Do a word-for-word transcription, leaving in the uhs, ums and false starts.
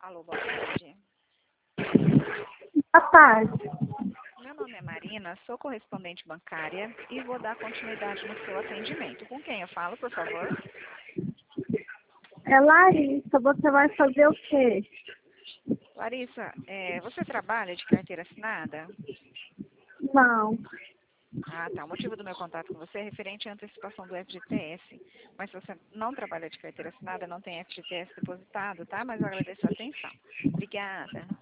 Alô, boa tarde. Boa tarde. Meu nome é Marina, sou correspondente bancária e vou dar continuidade no seu atendimento. Com quem eu falo, por favor? É Larissa, você vai fazer o quê? Larissa, é, você trabalha de carteira assinada? Não. Ah, tá. O motivo do meu contato com você é referente à antecipação do F G T S. Mas se você não trabalha de carteira assinada, não tem F G T S depositado, tá? Mas eu agradeço a atenção. Obrigada.